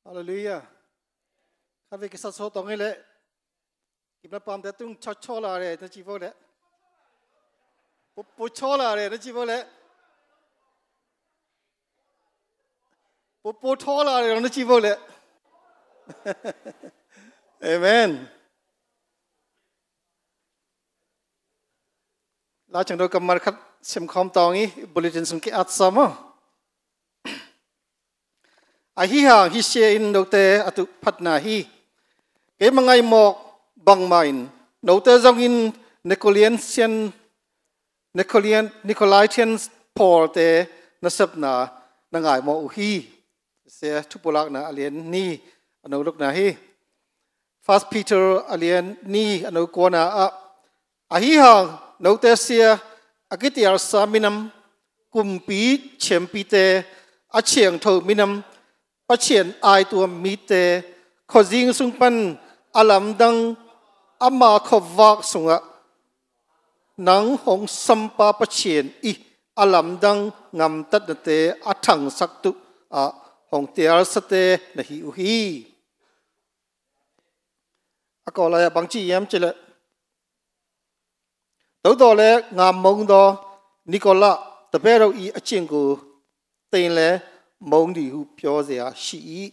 Hallelujah. Các vị cái sát số tổng ấy lệ. Kịp nó bám tới tung cho là đấy, nó chỉ vô lệ. Bố cho là đấy, nó chỉ vô lệ. Bố cho là đấy, nó chỉ vô lệ. Amen. Lá chẳng đâu cầm mặt khát xem khom tòng ý, bulletin xung kích át xăm á. Hi hàng hi xe in đầu tê atu phát na hi. Cái mà ngay mọc bằng mайн đầu tê dòng in Nicolaitian Paul tê na sập na ngài mọc hi. Xe chụp lạc na alien ni anu lúc na hi. First Peter alien ni anu qua na hi hàng đầu tê xe akitiar sa minam kumpi chempi tê chiang thâu minam phát triển ai tua mi tê khó riêng xung quanh alam đăng ama khó vác xung ạ nắng hồng sampa phát triển alam đăng ngam tát nè tê thằng sắc tu hồng tiar sát tê nè hi uhi có lại bằng chỉ em chỉ là tối đó là ngam mong đó Nicola tập bé đâu chiang của tên là mong đi hụp cho gì sĩ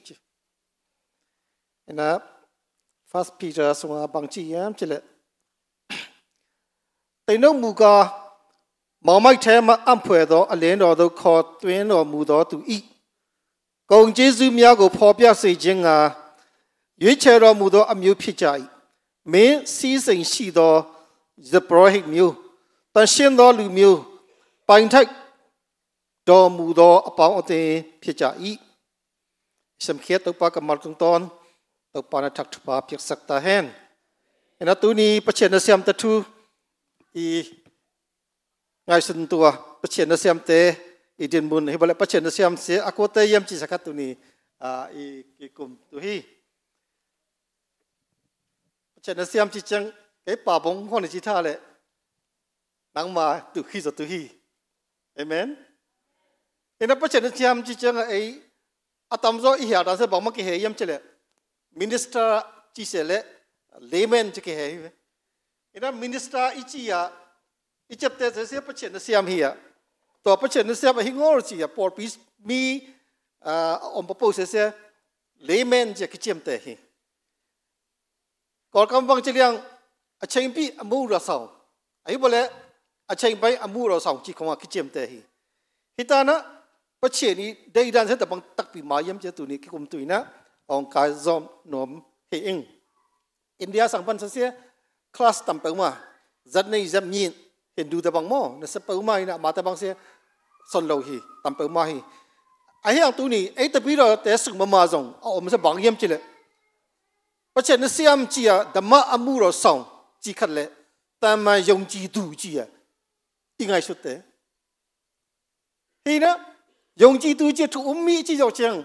na First Peter xong bằng chỉ em chỉ là tên nó mù ca màu mai thế mà âm phơi đó lên đó đâu khó tuyến đó mù đó tụ công Giêsu miao của phò bia xây dựng dưới chơi đó mù đó âm yêu phi chạy mấy sĩ sinh sĩ đó the prohibit miu但现在路miu bản thân đó mù đó bảo ở phía trái xem khiết tàu pa cầm mặt công tôn tàu pa na thắc pa phiệt sắc ta hen nên tu ni bắt chen xem ta thu ngày xuân tua bắt chen xem te điền bùn hay bảo bắt chen xem se aku te yam chỉ sắc tu ni cái cùng tu hi bắt chen xem chỉ chẳng cái bà bông hoa này chỉ tha lệ nắng mà từ khi giờ tu hi amen. Ina pa chen chiam chi chang ai atam zo i hia da se bang ma ki he yam chele minister chi se le layman chi ki he ina minister i chi ya i chap te se pa chen siam hi ya to pa chen siam hi ngor chi ya por peace mi om pa po se layman chi ki chem te hi kor kam bang chi liang a chen pi amu ra saw ai bole a chen pai amu ra saw chi khong ki chem te hi hitana bắt chuyện đi đây đang sẽ tập bằng đặc biệt máy yếm cho tụi này cái cùng tụi nó ông cái dòng nôm hệ in India sang ban sẽ class tầm bự mà rất này dám nhìn hiện đủ tập bằng mò nó sẽ bự mà nè mà tập bằng sẽ son lâu hi tầm bự mà hi ai hàng tụi này ấy tập bây giờ để sử dụng mà dùng ông sẽ bằng yếm chỉ lệ bắt chuyện nó xem chỉ đam mà amu rồi xong chỉ khát lệ ta mà dùng chỉ đủ chỉ ý ngay suốt thế thì đó dùng chỉ tu chỉ thu mi chỉ cho chăng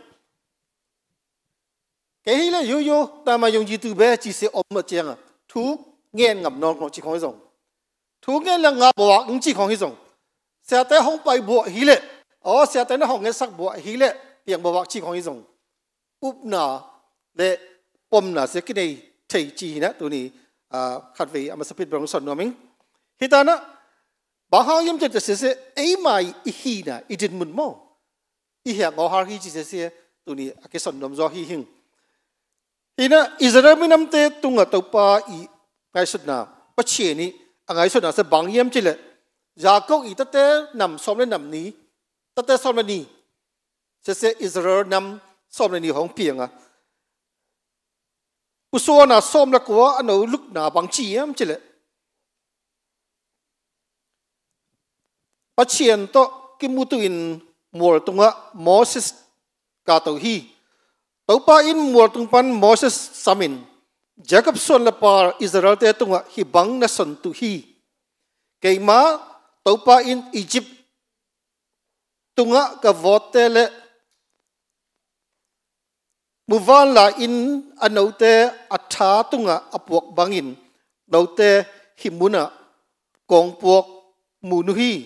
cái là yo ta mà dùng chỉ tu bé chỉ sẽ mà chăng thu nghe ngầm non còn chỉ không dùng thu nghe là ngập bộ cũng chỉ không dùng sẽ tới không bay bộ hí lệ sẽ tới nó không nghe sắc bộ hí lệ tiếng bộ chỉ không dùng úp nà lệ bom nà sẽ cái này thầy chỉ nè tụi này khát về mà sắp biết bằng sọn nó mình khi ta nó bảo họ yếm cho sẽ ấy mà hi nè ít mình mò ý hiện ngõ hàng hi chỉ sẽ tụi này cái sản phẩm do hi hình thì na Israel mình nắm té tung ở tàu pa ngày xuân nào bắt chuyện ní ngày xuân nào sẽ bằng yếm chỉ lệ Jacob ý tất té nằm xóm lên nằm ní tất té xóm lên ní sẽ Israel nằm xóm lên ní hong pieng Usua na xóm là của anh ở lúc nào bằng chỉ yếm chỉ lệ bắt chuyện to cái mu tuin mùa tung Moses cả tàu hi tàu pa in mùa tung pan Moses samin Jacob son la par Israel te tung hi bang na son tu hi cái má tàu pa in Egypt tung ka vote le muvan la in anote atha tung apuak bangin note himuna kong puak munu hi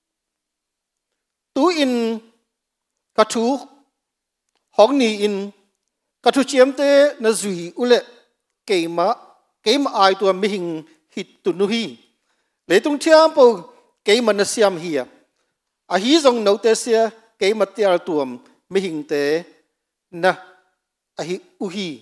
tu in katu hong ni in cả thu chiếm te na duy ule cái mà ai tua mi hình hít tu nu hi lấy tung thiam po cái mà na siam hi à hi dòng nấu te sia cái mà tiar tuam mi hình te na à hi u hi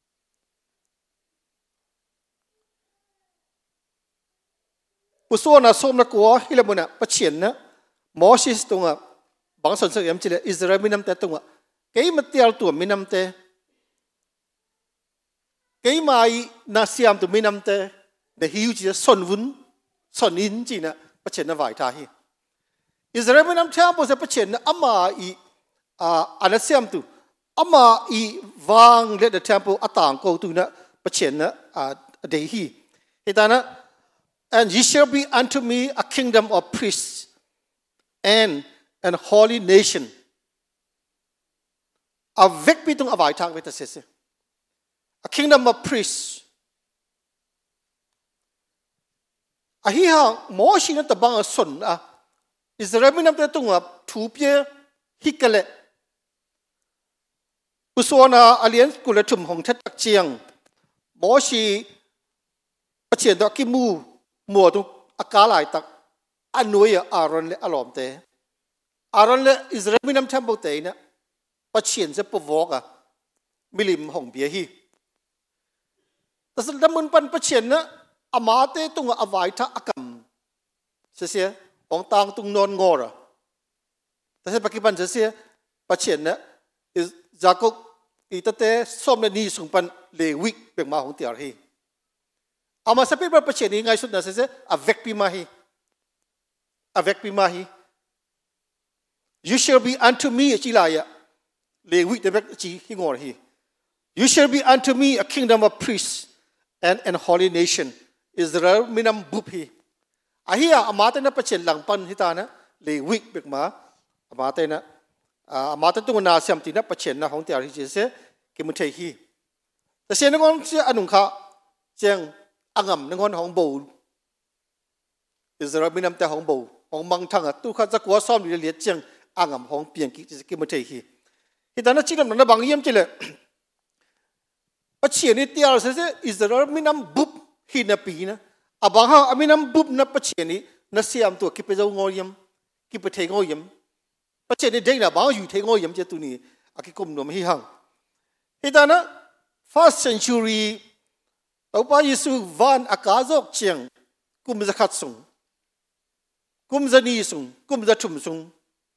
Puso na som na kuwa hila mo na pachien na Moses tunga bang son sa yam chile Israel minam te tunga kay matial tu minam te kay mai na siam tu minam te de hiu chi son vun son in chi na pachien na vai tha hi Israel minam thiam po sa pachien na ama I ana siam tu ama I wang le the temple atang ko tu na pachien na de hi hitana And ye shall be unto me a kingdom of priests and an holy nation. Avec bitung avai thang veta sese. A kingdom of priests. Ahi ha mo shi na tabang a son a Israel minam te tunga thu pye hikale. Usona alien kula thum hong that tak chiang. Mo shi pachien do ki mu mùa tu akala tak anuia Aaron le alom te Aaron le Israel minam temple te na pachien se povoka milim hong bia hi tasal damun pan pachien na amate tunga avai tha akam se ong tang tung non ngora tasal pakipan se pachien na Jacob itate som le ni sung pan le week pek ma hong tiar hi Ama sa paper pachien ni ngai sut na se avec pi mahi You shall be unto me chilaya le wi de bek chi hingor hi You shall be unto me a kingdom of priests and an holy nation Israel minam bup hi ahia amate na pachien lang pan hitana le wi bek ma amate na amate tu na siam ti na pachien na hong tiar hi se ki mu thei hi ta se ngon se anung kha cheng angam ngon hong bo Israel minam te hong bo hong mang thang tu kha za kwa som li le cheng angam hong piang ki ma thei hi hitana chilam na bang yem chile pachien ni tiar se Israel minam bup hi na pi na abang ha aminam bup na pachien ni na siam tu ki pe zo ngo yem ki pe thei ngo yem pachien ni dei na bang yu thei ngo yem che tu ni aki kum nom hi hang hitana first century Tau pa Yesu van akazok chiang kum za khat sung kum za ni sung kum za thum sung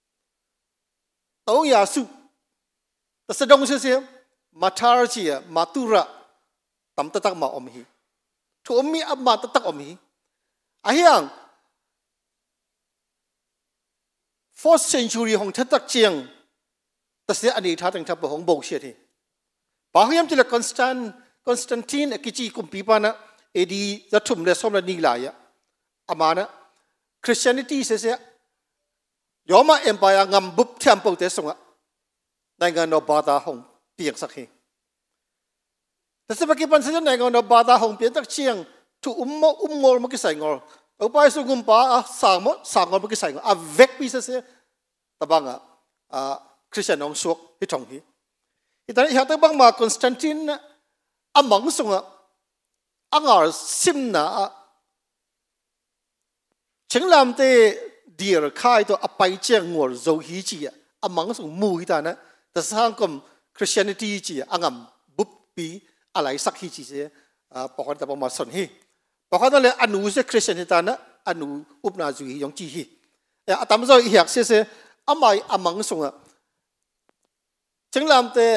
tau ya su ta sadong se mathar chia matura tam ta tak ma om hi thu om mi amma ta tak om hi ahiang 4th century hong that tak chiang ta se ani tha tang tha ba hong bo sia thi ba hiam chila Constantine kichi kumpi pa na edi zathum le som la ni la ya amana Christianity se Roma Empire ngam bup temple te songa nai nga no bada hong piang sakhi ta se pakipan se nai nga no bada hong piang tak chiang thu ngol ma ki sai ngol au pai su gum pa sang ngol ma ki sai ngol avec pi se tabanga Christian ong suok hi thong hi itani ha ta bang ma Constantine amang sunga angar simna chenglam te dear khai to apai cheng ngor zo hi chi amang sung mu hi ta na ta sang kom Christianity chi angam bup pi alai sak hi chi se pakon ta ma son hi pakon le anu se Christian hi ta na anu upna zu hi yong chi hi atam zo hi yak se amai amang sunga chenglam te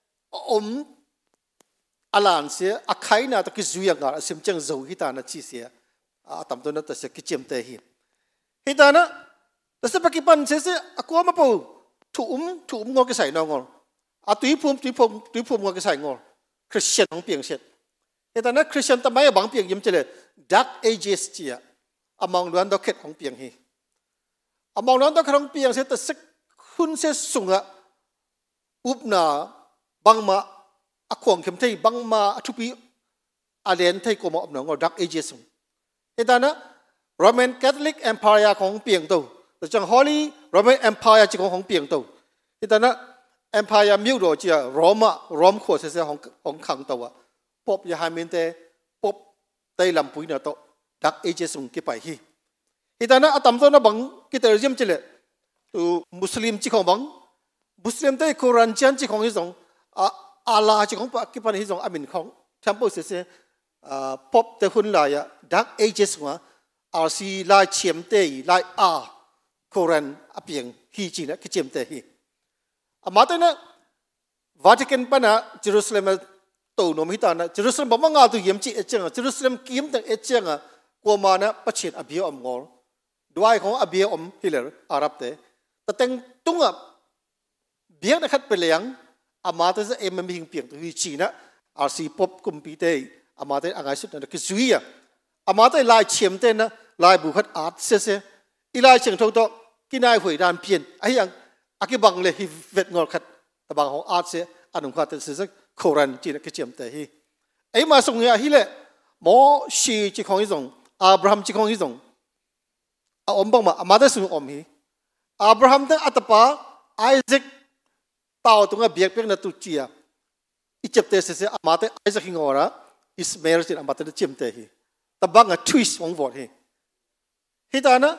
alan se akai na ta ki zuya nga sim chang zo hi ta na chi se atam to na ta se ki chem te hi ta na ta se pakipan se akwa ma po thu ngo ki sai no ngol a tui phum ngo ki sai ngol Christian ong piang set ta na Christian ta mai bang piang yim chele dark ages chi among luan do khet ong piang hi among luan do khrong piang se ta se khun se sunga upna bangma akhong kem thei bangma athupi alen thei ko ma ngol dark ages ta na Roman Catholic Empire ของเปียงโตแต่จัง Holy Roman Empire จีของเปียงโตที่ตอนนั้น empire มิวโรจีรอมขวดเสียของขังตัวปบยาฮามินเตปบไตลำปุยนาโตดักเอเจสุงกิไปฮีฮิตานะอัตมโตนะบังกิเตอร์จิมจิเลตูมุสลิมจิของบังมุสลิมเตคุรันจันจิของฮิซงอาลาจิของปะกิปันฮิซงอามินของทัมโปเสียปบเตหุนลายดักเอเจสุงอาซีลายเชียมเตยลายคุรันอเปียงฮีจีนะกิเชียมเตฮีอามาเตนะวาติกันปะนะเยรูซาเล็มตัวโนมิตานะเยรูซาเล็มบอกว่างาตัวเยี่ยมจีเอเจงเยรูซาเล็มกิมแต่เอเจงกว่ามานะปัจเจกอภิอมงอด้วยของอภิอมฮิเลอร์อาหรับแต่แต่งตุ้งเบียงนะครับเป็นเลี้ยงอามาเตจะมันมีหิงเปียงตัวจีนะอาศีปบกุมปีเตอามาเตอ่างไอสุดนั่นคือซุยอามาเตลายเชียมเตนะลายบุคคลอาร์ตเสียอีลายเชียงทงโตกินนายหวยดานเปลี่ยนไอ้ยังอากิบังเลยฮิเวตงอขัดแต่บางของอาร์ตเสียอันนั้นความเป็นสิ่งโครันจีนก็เชียมเตฮีไอ้มาส่งเนี่ยฮิเลหมอชีจีของฮิซงอับราฮัมจีของฮิซงอมบังมาอามาเตสุงอมฮีอับราฮัมตั้งอัตปาไอแซคตาวตรงกับเบียกเปียกนัตุจียอิจิปต์เสียอามาเตไอแซคฮิงอระอิสมาเอลจีอามาเตเชียมเตฮีแต่บางอ่ะทวิสต์ของวอดฮีฮิตานะ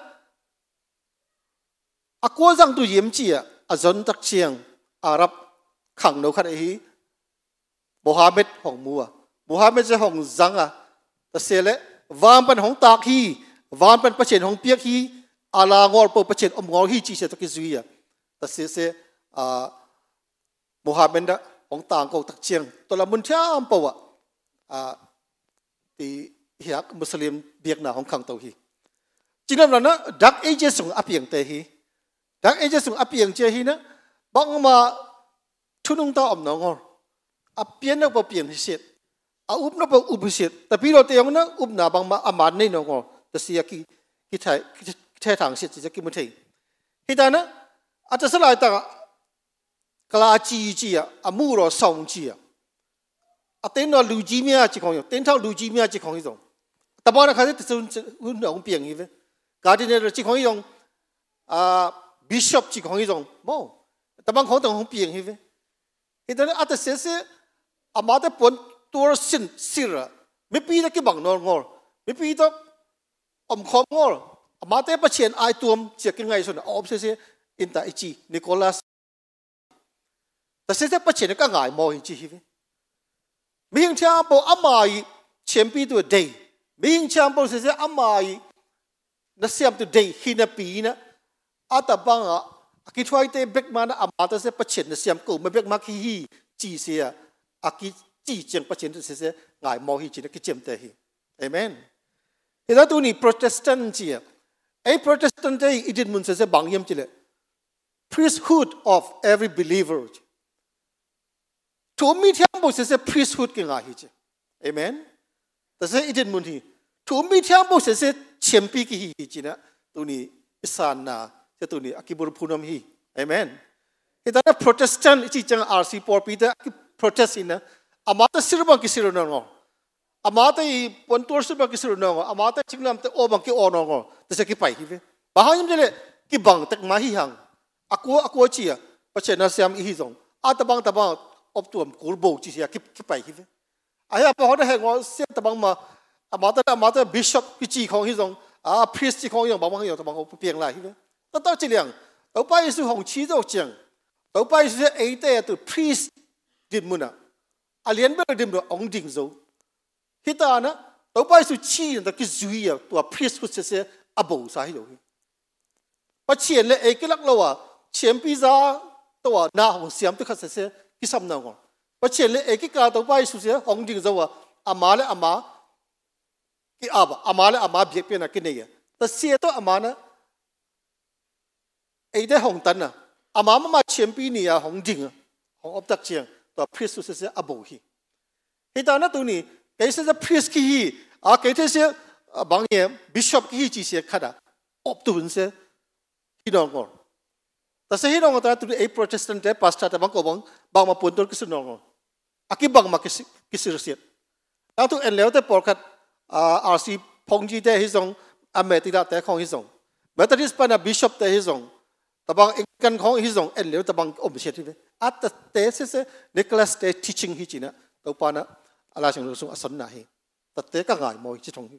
อากวจังตัวเยี่ยมจีอาจนตักเชียงอาหรับขังโนขัดฮีโมฮัมเหม็ดของมัวโมฮัมเหม็ดจะของจังแต่เสียเลวานเป็นของตากฮีวานเป็นประเชนของเปียกฮีอาลางอลเปิดประเชนอมงอลฮีจีเสตกิซุยแต่เสียโมฮัมเหม็ดของต่างกตักเชียงตัวละมุนเช้าอัมปวะที่ฮิกมุสลิมเบียกหน้าของขังตัวฮีจริงๆแล้วนะดักเอเจส่งอภิยังเตฮีดักเอเจส่งอภิยังเจฮีนะบางมาทุนงตาอมนองออภิยังนับเปียงที่เสร็จอุบนับอุบเสร็จแต่พี่เราเตียงนะอุบนาบางมาอามันนี่นองอแต่เสียกี่ไทยทางเสร็จจะกี่มุทัยฮิตานะอาจจะสลายตากลาจีอามูรอส่งจีเต้นนอลูจีเมียจีของอยู่เต้นเท่าลูจีเมียจีของอยู่แต่บ้านเขาจะตื่นหุ่นของเปียงอีเวนการที่เนี่ยจีของอยู่บิชอปจีของอยู่โม่แต่บางของต้องของเปียงอีเวนเหตุนั้นอาจจะเสียอามาแต่ปนตัวสิระไม่ปีตะกี้บังนอนงอไม่ปีตะอมคอมงออามาแต่ประเชียนไอตัวมเจียกันไงส่วนออฟเสียอินตาอิจีนิโคลัสแต่เสียประเชียนก็ง่ายมออิจีอีเวนมีอย่างเช่นพออามาอีเชียมปีตัวเดย์มีอย่างเช่นพอเสียอามาอีนั่นเสียมตัวเดย์ฮินาปีนะอาตบังคิดว่าไอ้เบกมานะอามาตัวเสียประเชียนนั่นเสียมกูไม่เบกมาขี้ฮีจีเสียคิจีเจียงประเชียนตัวเสียง่ายมอฮีจีนะคิดเจียมเตฮีเอเมนเห็นไหมตัวนี้โปรเตสแตนต์จีไอ้โปรเตสแตนต์ที่อิดินมุนเสียบางยามจีเลย priesthood of every believerถูกมีที่อันบอกเสีย priesthood กันง่ายจีเอเมนแต่เสียอิดินมุนที่ถูกมีที่อันบอกเสียเชียมปีกี่ฮีจีนะตัวนี้อิสานนาเจ้าตัวนี้อากิบุรุพูนมฮีเอเมนเห็นไหมโปรเตสแตนต์จีจังอาร์ซีพอร์ปีเตอร์โปรเตสต์นะอามาตสิรบังกิสิรนองอามาตปนตัวสิรบังกิสิรนองอามาตจิงลำเตโอบังกิโอนองแต่เสียกี่ไปฮีเวบ้ายังจะเลยกี่บังเต็กมาฮีหังอากูจีอ่ะเพราะฉะนั้นเสียมอีฮิซงตะบังอบตัวมกูร์โบจีเสียกี่ไปฮีเวไอ้พอเขาได้เห็นว่าเสียตะบังมาอามาตบิชอปกิจีของฮิซงพรีสจีของฮิซงบางอย่างตะบังเอาเปลี่ยนไรฮีเวแต่ต่อจีเลียงต่อไปสุของชีโตเจียงต่อไปสุไอ้เตะตัวพรีสดินมุนะเลียนเบลดิมตัวองดิงโซฮิตานะต่อไปสุชีนตะกิจุยตัวพรีสกุเสียอโบสายอยู่ปัจเจียนเลยเอกลักษณ์เราเชียมพิซาตัวหน้าของเสียมตัวขัดเสียกิซัมนางปัจเจียนเลยเอกกาต่อไปสุเสียองดิงโซอามาเลยอามากิอามาเลยอามาเบียกเป็นอะไรเนี่ยแต่เสียตัวอามานะไอ้ได้ของตันนะอามาเชียมปีนี่ของดิงของอบตักเชียงตัวพรีสสุเสียอโบฮีเหตุนั้นตัวนี้แกเสียพรีสกี้แกเสียบางอย่างบิชอปกี้จีเสียขัดอบตัวเสียที่น้องก่อนแต่เสียที่น้องตัวตัวไอ้โปรเตสแตนต์เดปัสตาร์แต่บางก็บางมาปุ่นตัวกิสน้องอากิบางมากิสเสียแล้วตัวเอ็นแล้วแต่ปอดขัดอาร์ซีพงจีเตฮิซงอเมติดาแต่ของฮิซงเมตติสปานาบิชอปเตฮิซงตะบังกันของฮิซงเอ็นเหลวตะบังอมเสียที่เวอัตเตสเซนิโคลัสเตทีชิงฮิจินะตัวปานะอะไรช่างรู้สึกอสนนะฮีตัดเตก็ง่ายมอยจิตรงฮี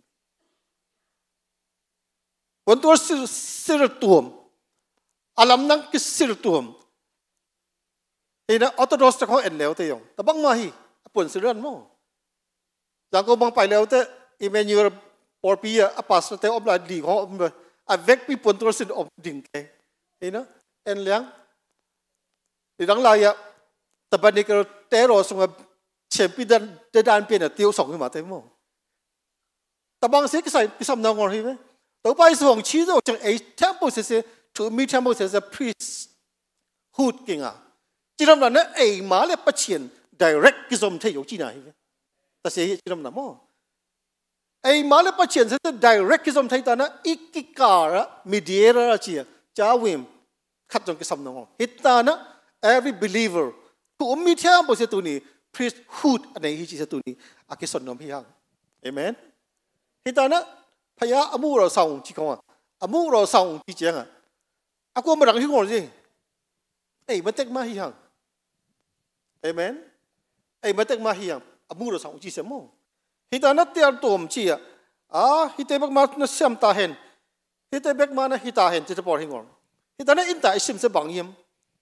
วันตัวสิรตัวมอารมณ์นั้นคือสิรตัวมเห็นนะออโตโดสจะของเอ็นเหลวเตยงตะบังมาฮีปุ่นสิรันมั้งจากก็บังไปแล้วเตอิเมนูปอร์ปีอะปัสเตอมลาดีของอมเลยอะเวกปีปุ่นตัวสินอมดิ่งแกเห็นนะเอ็นเลี้ยงในดังไรอะแต่บัดนี้ก็เตะรอส่งเชมปีดันเดดานเปลี่ยนเตียวส่งขึ้นมาเต็มมั้งแต่บางสิ่งก็ใส่พิสำนักงานที่ไหมต่อไปส่งชี้ตัวจังไอ้เทมโพเซสถูกมีเทมโพเซสพรีสฮูดกิ่งอ่ะจีนนั้นเนี่ยไอ้มาเลยปัจเจียน direct กิจสมเทยอยู่จีน่าไหมแต่เสียจีนนั้นมั้งไอ้มาเลยปัจเจียนเสร็จ direct กิจสมเทยตอนนั้นอีกกิการะ mediator เจียจ้าวิมขัดจงกิจสำนักงานฮิตตานะ every believer ถูกมีเทมโพเซสตัวนี้ priesthood อันไหนที่จีตัวนี้อากิสนนมพิยังเอเมนฮิตานะพยาอมูเราส่งจีกงอ่ะอมูเราส่งจีเจียงอ่ะอากูมาดังที่งอนสิเอ้ยมันเต็กมาฮิยังเอเมนเอ้ยมันเต็กมาฮิยังอมูเราส่งจีเสมอฮิตานะเตียนตัวมจีอ่ะฮิตาเบกมานะเสียมตาเห็นฮิตาเบกมานะฮิตาเห็นจะปอดหิงอนฮิตานะอินตาอิสิมseบางยิม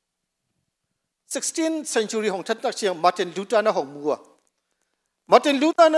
16th century ของท่านตักเชียงมาร์ตินลูเธอร์นะของมัวมาร์ตินลูเธอร์นะ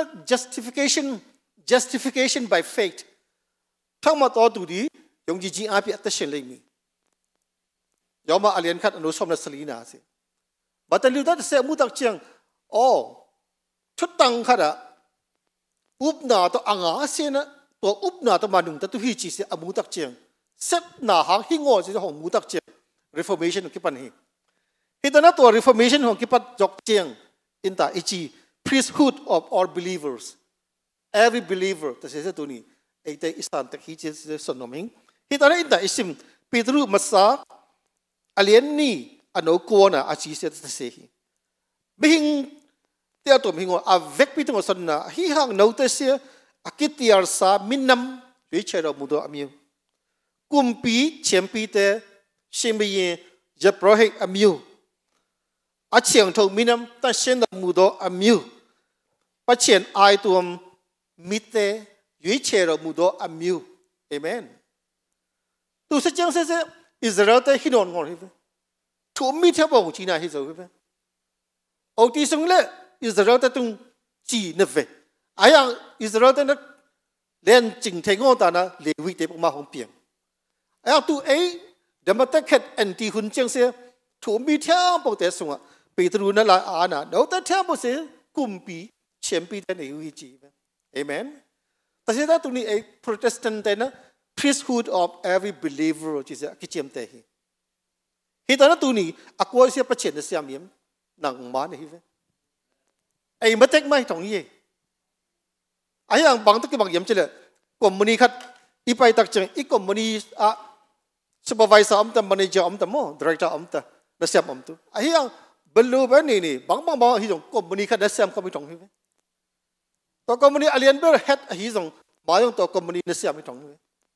justification by faith ทั้งหมดตัวดูดียงจีอาพีอัตเชนเลยมียอมมาอเลียนขัดอนุสมนัสลีนาสิมาร์ตินลูเธอร์เสียมุตักเชียงโอ้ชุดตังขัดอะอุบนาตัวอ่างอาเซียนะตัวอุบนาตัวมาหนุ่งตัวตุฮิจิเสียอมุตักเชียงเซตหนาหางหิงอเสียของมุตักเชียง reformation ของกิปันฮีฮิตานะตัว reformation ของกิปัดจกเจียงอินตาอิจี priesthood of all believers every believer แต่เสียตัวนี้ไอ้แต่อิสลามแต่ฮิจิเสียสนมหิงฮิตานะอินตาอิสิมปีตรูมัสซาอเลียนนี่อโนโกนะอาชีเสียแต่เสียบิหิงเตียตัวหิงว่าอเวกปีตรงสนนะฮิฮังโนเตเสียอากิติอาร์ซามินนัมวิเชรามุดอามิวกุมปีเชียมปีเตชิมบีเยจะโปรให้อามิวอาเชียงทงมินำตั้งเช่นดมุดอามิวปัจเจียนไอตัวมิเตยุยเชรมุดอามิวเอเมนตัวเสียงเสียอิสราเอลแต่ฮินอนงอริเวถูกมิเทบอกจีน่าฮิโซริเวโอที่สงเล่อิสราเอลแต่ตุงจีนเวไอ้ยังอิสราเอลแต่นักเล่นจิงเทงอตานะเลวิเตปมาของเปียงไอ้ยังตัวเอเดมาเตคัดแอนตี้หุ่นเจียงเสียถูกมิเทบอกแต่สงปีตรูนั่นละอานะเดี๋ยวแต่เทบอกเสียกุมปีเชียมปีแต่ในวิจีเอเมนแต่เสียแต่ตัวนี้ไอ้ Protestant แต่นะ priesthood of every believer ที่เสียกิจเจียมแต่ฮิตานะตัวนี้อักวาเสียประเชนเสียมีมหนังมาเนี่ยฮิไอ้มาเต็กไม่ตรงนี้ไอ้ยังบางตะกี้บางยามเจริญกลุ่มมันนี่คัดอีไปตักจังอีกกลุ่มมันนี่supervisor อมตะ manager อมตะโม่ director อมตะนักเสียมอมตุไอ้ยังบรรลุแบบนี้บางฮิจงกลุ่มมันนี่คัดนักเสียมก็ไม่ตรงฮิตัวกลุ่มมันนี่อเลียนเบอร์ head ฮิจงมาอย่างตัวกลุ่มมันนี่นักเสียมไม่ตรงฮิ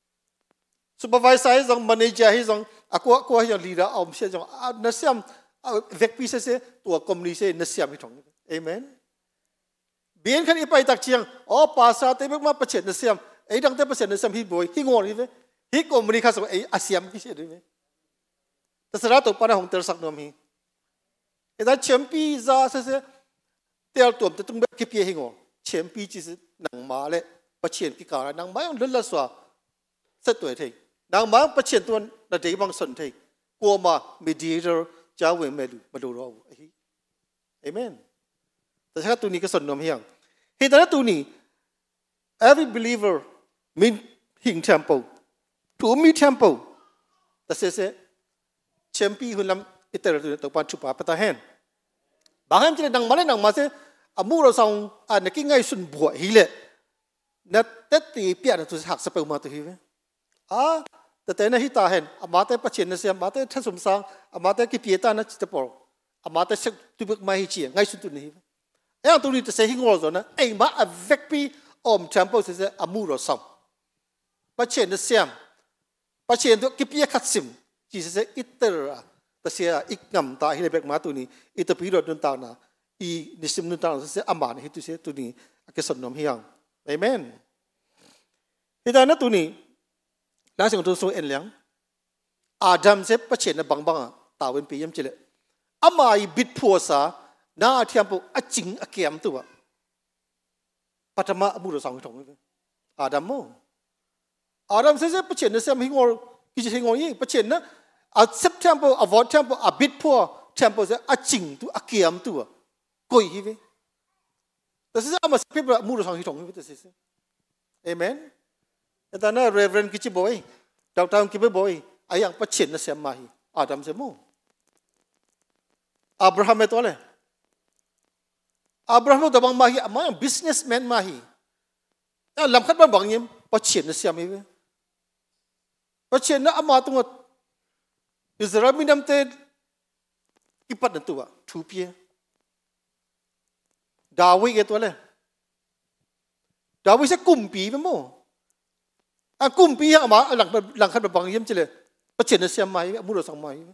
supervisor ฮิจง manager ฮิจงakuฮิจง leader อมเสียจงนักเสียมเวกพิเศษตัวกลุ่มนี้เสียนักเสียมไม่ตรงเอเมนเบียนขันอีไปตักเชียงอ๋อภาษาเต็มมาประเชนนักเสียมไอ้ดังแต่ประเชนนักเสียมฮิบอยฮิงอนฮิเวฮิกลุ่มมันนี่ข้าศึกไอ้อาเซียมกิเสียด้วยเวแต่สระตัวปนของเตอร์สักนอมีไอ้ด้านเชมปีซาเสียเตียตัวแต่ต้องแบบกิเปียฮิงอเชมปีจีสหนังมาเลยประเชนกิการหนังมาอย่างลุ่นละสวะเสร็จตัวเองหนังมาประเชนตัวนั่นเด็กบางส่วนเองกลัวมามีดีเดอร์จ้าเวมมาดูเราเอเมนแต่ถ้าตัวนี้ก็ส่วนนมเฮียงเหตุนั้นตัวนี้ every believer มีหิง temple ถูกมี temple แต่เสียเชมปีหุ่นลำอิตาลีตัวปันชุบปะตาเห็นบางครั้งจะดังมาเลยดังมาเสียอามูเราส่งนักกินไงสุนบัวฮิเลนัดเตตีเปียนตัวหักสเปลมาตัวฮิเวแต่ในฮิตาเห็นอามาแต่ประเชนนะเสียมาแต่ท่านสมสังอามาแต่กิเปียตานะจิตปออามาแต่สักตุบกมาฮิเชียไงสุนตัวนี้ไอ้ตัวนี้จะเสียหิงเราตัวนะไอ้มาอเวกปีอมเทมเพิลเสียอามูเราส่งประเชนนะเสียประเชนตัวกิเปียขัดสิม chỉ sẽ ít tờ ta sẽ ít ngầm ta hi bek ma tu ni ít tập phi rồi ta na i nisim ta sẽ aman hi tu sẽ tu ni cái sân nom hiang amen hi ta na tu ni lá sing tu so en liang Adam sẽ bắt chuyện là bằng bằng tạo nên PM chỉ lệ amai bit phua sa na thiam po aching akem tu ba patama amu ro sang thong Adam mo Adam sẽ bắt chuyện là xem hình ngor cái gì hình ngor gì bắt chuyện na a September a vot tempo a bit phua tempo sẽ aching tu akem tu coi hi ve ta sẽ ama people amu ro sang thong ve ta sẽ amen ta na reverend kichi boy downtown kibe boy ayang bắt chuyện là xem mai Adam sẽ mo Abraham itu le. Abraham itu bang mahi, ama businessman mahi. Ya lam khat bang yem, pacien na siam ibe. Pacien na ama tu ngot. Israel minam te ipat na tuwa, thupie. Dawi itu le. Dawi se kumpi be mo. A kumpi ya ama lang khat bang yem chile. Pacien na siam mahi, amu ro sang mahi.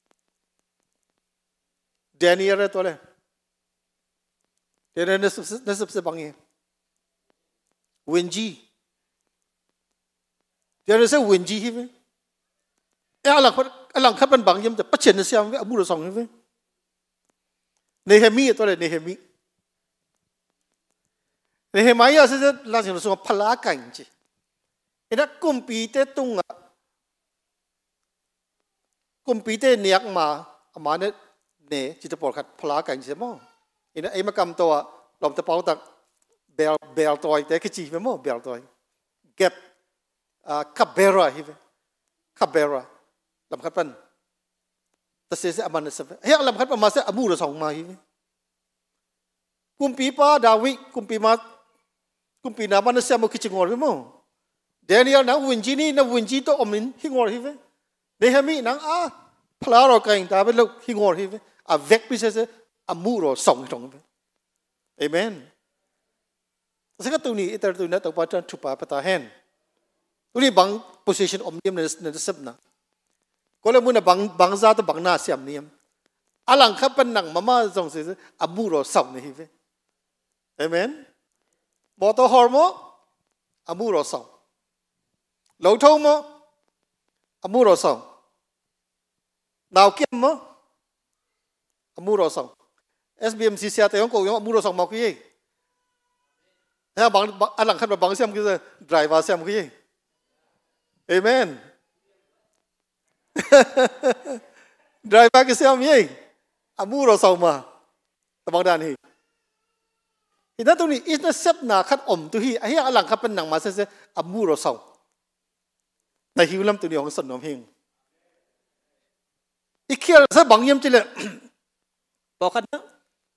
Daniel itu le, Daniel nasib sebangi, Wenji, Daniel se Wenji hive, alang kapan bangi jam tu, pacien nasiam ve, abu rosong hive, Nehemi itu le Nehemiah se langsung rosong pelakan je, ina kumpite niak ma, amane ne chỉ tập khát phá cảnh gì mà, ina em cầm toa làm tập bảo tắc bel toy thế cái gì mà bel toy gap cabera hive cabera làm khát pan ta sẽ aman sẽ hay làm khát pan mà sẽ amu rồi xong mà hive kumpi pa Dawi kumpi na mana sẽ một cái chuyện ngồi mà Daniel na winji to omin hingor hive Nehemi na phá rồi cảnh ta biết lúc hingor hive avec bisa amu ro song trong amen saka tu ni itar tu na to patan thupa pata hen tu ni bang position omnium na sab na ko le mun na bang za to bang na siam niam alang kha pan nang mama jong se amu ro song ni hi amen motor hormo amu ro song lo thong mo amu ro song nào kiam mo amu ro song SBMC sia te ko amu ro song ma ki ha bang alang khat bang siam ki driver siam ki amen driver ki siam ye amu ro song ma tabang dan hi ina tu ni isna sep na khat om tu hi a hi alang khat pen nang ma se amu ro song na hi lam tu ni ong son nom hing ikhel sa bang yem chileบอกกันนะ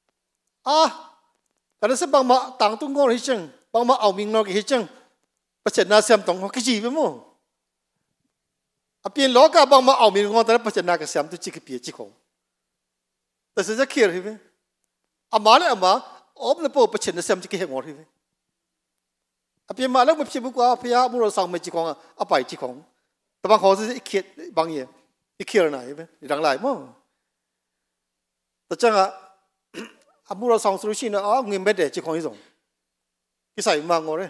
แต่ถ้าบางมาต่างตุ้งงอหิจังบางมาเอามิงนอกหิจังประเทศนาเสียมตรงเขาขี้จีไปมั้งเปลี่ยนล้อกับบางมาเอามิงงอแต่ประเทศนากับเสียมตัวจีกเปียจีของแต่เสียจะเขียนหิบมาเลยมาอบเนี่ยพอประเทศนาเสียมจีกเหงอหิบเปลี่ยนมาแล้วไม่เพียงบุกว่าพยาบุรุษสังไม่จีของไปจีของแต่บางคนจะเขียนบางอย่างเขียนไหนหิบดังหลายมั้งแต่จังอามูเราส่งสุรินนะเงินไม่ได้จีของอีส่งที่ใส่มางอเลย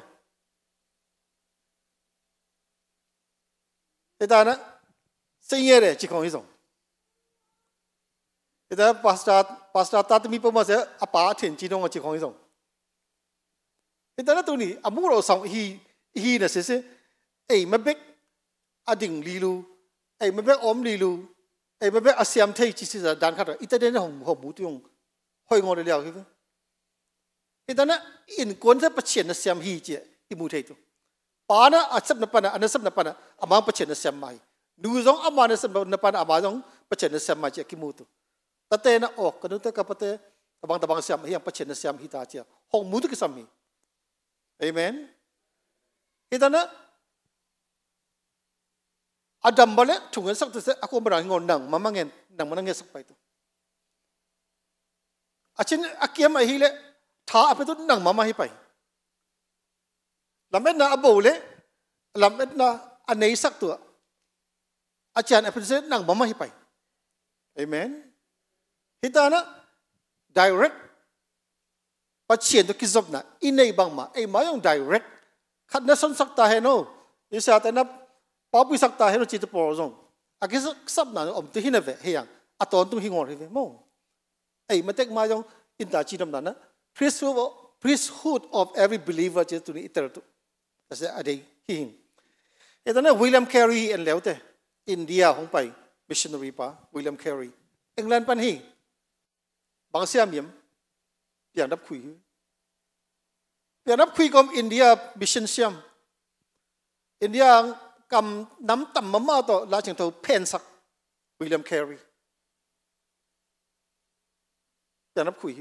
แต่ตอนนั้นเสียเลยจีของอีส่งแต่ตอนพาสต้าตัดมีประมาณอาป่าเถียนจีนงจีของอีส่งแต่ตอนนั้นตัวนี้อามูเราส่งฮีเนี่ยเสียไม่เบกอดิ่งลีลูไม่เบกอมลีลูไม่เป็นอาเซียนที่จีนดันขัดอีแต่เดี๋ยวหงมูตุงหอยงอเลยแล้วใช่ไหมอีตอนนั้นอินกวนจะประชันอาเซียนฮีเจ้อีมูเทตุป่านะอาศัพนับปนะอันนั้นสับนับปนะอามาประชันอาเซียนใหม่ดูจงอามาเนี่ยสับนับปนะอามาจงประชันอาเซียนใหม่เจ้ากิมูตุแต่เตนะออกกันนู้นแต่กับเตะบางอาเซียนฮียังประชันอาเซียนฮีตาเจ้าหงมูตุกิสามีเอเมนอีตอนนั้นAdam balik tungan sak tu aku berang ngondang mama ngen nang mana ngen sak pai tu achin akiem ai le tha apa tu nang mama hi pai lamet na abole lamet na anei sak tu อาจารย์อภิเษกนั่งบ่มาให้ไปเอเมนฮิตานะ direct ปัจเจียนตัวกิจบนะอินในบางมาไอ้มาอย่าง direct ขัดนั้นสนสักตาเฮโนอิสระแต่นับป้าปุสักตาเฮโนจิตปอร์ซงอากิสับนั้นอมตัวหินเวเฮียงอัตอนตัวหิงอร์เวโมไอ้มาเต็กมาอย่างอินตาจีนำนั้นนะ priesthood of every believer จะตัวนี้อิตาตุแต่เสียอะไรหิงไอ้ตอนนั้นวิลเลียมแครีอันแล้วแต่อินเดียของไป missionary ป่ะวิลเลียมแครีอังกฤษปันหิบางเสียมีมเปลี่ยนนับคุยเปลี่ยนนับคุยกับอินเดียมิชชั่นเสียมอินเดียกำน้ำต่ำมาต่อลาจึงตัวเพนสักวิลเลียมแครีเปลี่ยนนับคุย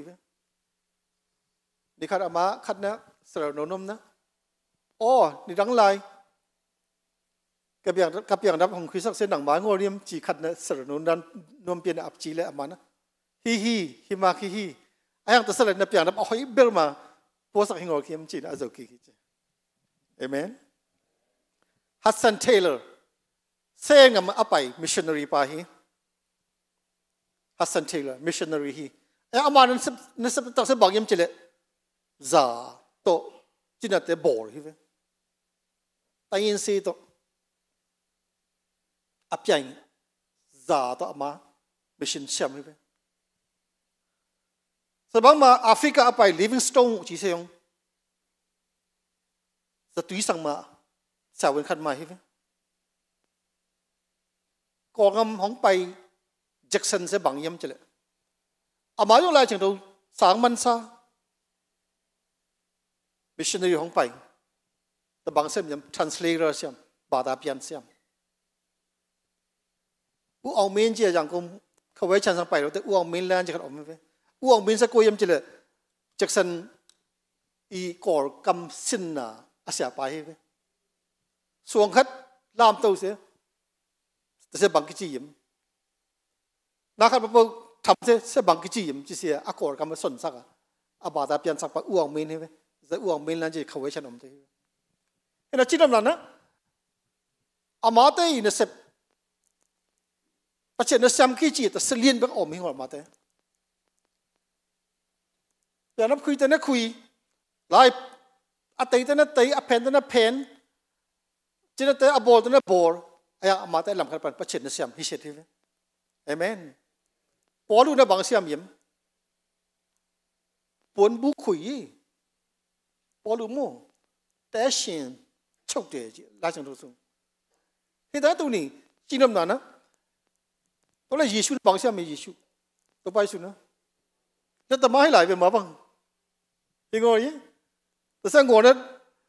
นี่ขัดอามาขัดนะสระนนมนะอ๋อนี่ดังไลกับอย่างนับของคริสต์เส้นหนังไม้งอเรียมจีขัดนะสระนนดันนวมเปลี่ยนอับจีและอามานะฮิมาฮิไอ้ยังตัวสลัดนับอย่างนับเอาให้เบลมาโพสักหิงอร์คิมจีนอาโจกิเจเอเมนฮัสซันเทเลอร์เซงมาไปมิชชันนารีป่ะฮีฮัสซันเทเลอร์มิชชันนารีฮีไอ้อามานั้นตักเสบางยิมจิเลซาโตจีนัดเตบอลฮีเวแต่ยินซีโตอับยังซาโตอามามิชชันเชียมฮีเวsebab ma Afrika apa Livingstone จีเซียงจะตุยสังมาสาวเวนขัดมาเห็นกองงำของไปแจ็คสันเสบังยำเจเลยอามาอยู่ไรจังดูสางมันซามิชชันนารีของไปแต่บางเส้นยำ translator เสียมบาดาเปียนเสียมอุเอาเมนเจียอย่างกงเขาไว้ชันสังไปแล้วแต่อุเอาเมนแลนด์จะขัดออกมาไหมอุองบินสกุยมจิเลจักสันอีกอร์กัมสินนาอาเซียไปเว้สวงคัดลามตัวเสียแต่เสียบังกิจิยมนักขัดพวกทำเสียบังกิจิยมจิเสียอากอร์กัมสนสักอาบาดาเปียนสักปะอุองบินเว้แต่อุองบินนั้นจะเข้าไว้ชันอมตัวเห็นจีนนั้นนะอามาเตยเนี่ยเสพปัจเจกเนี่ยสามกิจิแต่เสลียนแบบอมหิงออกมาเตยแต่นับคุยแต่นับคุยไล่อัตติแต่นับตีอัพเพนแต่นับเพนจีนับแต่อับบอลแต่นับบอลไอ้ยังมาแต่ลำขันปันประเชิดนั่นเสียมฮิเชติเวเอเมนปอลูนับบางเสียมยิมปนบุคุยปอลูโม่แต่เสียงชกเดียจีลาจังรู้สึกเหตุใดตัวนี้จีนนั้นนะตัวละยิชูบางเสียมไม่ยิชูตัวไปสุดนะแล้วแต่มาให้หลายเป็นมาบ้างยังไงแต่สังกัดนั้น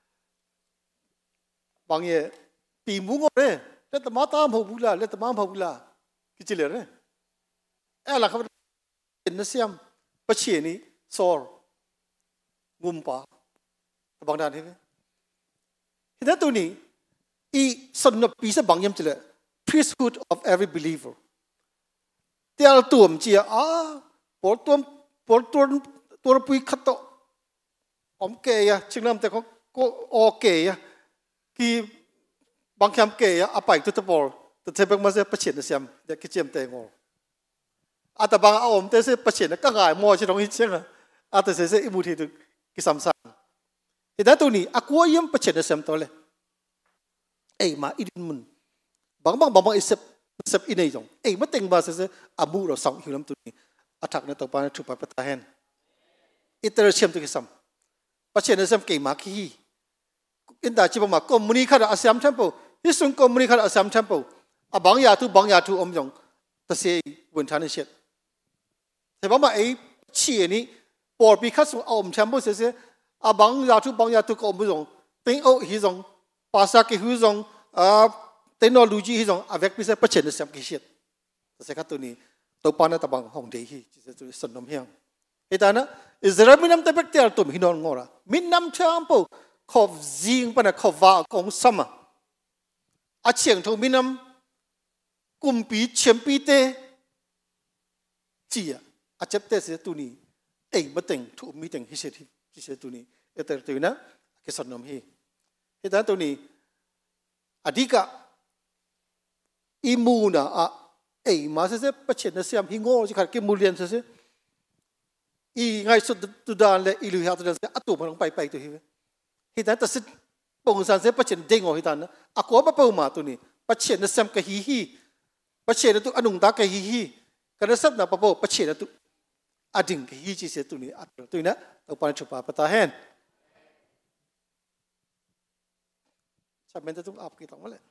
บางอย่างปีมุ้งอะไรแล้วแต่มาตามเขาบุลาแล้วแต่มาเขาบุลากิจเลยเนี่ยเออหลังเขาเป็นนักเสียมปัจเจนี้สอร์งุมป่าบางด้านเห็นไหมเห็นไหมตัวนี้อีสนบปีศบางอย่างจะเลย priesthood of every believer เดี๋ยวตัวมันเจียปวดตัวปุยขัดโตอมเกยชิงน้ำแต่ก็โอเกยที่บางคำเกยอาไปตัวตะบอลแต่เทปมาเสียประเชิญเสียมเด็กกิจเจมเตงออาแต่บางเอาอมเตเสียประเชิญก็ง่ายมอชิตรงนี้เชียงอาแต่เสียอิมูทีตุกิสัมสังเหตุนั้นตัวนี้อากัวยิ่งประเชิญเสียมตัวเลยมาอินมุนบางอิเสพอินไอจงมาเต็งมาเสียอามูเราส่งหิวน้ำตัวนี้อาทักในตัวปานถูกไปประทานอิตาเชียมตุกิสัมประเทศนั้นสัมเกมาคีอินดาจิบมาคอมมูนิคาอาเซียมเทมเปิลฮิสุนคอมมูนิคาอาเซียมเทมเปิลบางยาทุอมยงตะเสียวันทานเชียแต่ว่ามาเชียนี้ปอดปีคัสอมเทมเปิลเสียบางยาทุก็อมยงเป็นโอฮิจงภาษาเกฮิจงเทคโนโลยีฮิจงavecพิเศษประเทศนั้นสัมกิเชียแต่สิ่งตัวนี้ตัวปานตะบังห้องเดียที่จะจุดสนมเฮียงเหตุนั้นอิสราเอลมินำแต่เบกเตอร์ตัวมินอนงอระมินำเชื่อมปูขอบจิงปนขอบว่าของสมะอาเชียงทูมินำกุมปีเชียมปีเตจีอาเจ็บเตเสียตัวนี้มาแต่งถูกมีแต่งฮิเชติที่เสียตัวนี้แต่ตัวนั้นก็สนมเฮีเหตุนั้นตัวนี้อดีกะ imu na a ma se pachen na siam hingo chi khat ke mulian se i ngai su tu dan le ilu ha tu dan se atu ma long pai tu hi hi ta sit pong san se pachen ding o hi tan a ko ba pau ma tu ni pachen na siam ka hi pachen tu anung da ka hi ka na sat na pa po pachen na tu ading ka hi chi se tu ni at tu na to pa chupa pata hen sa men ta tu ap ki tong le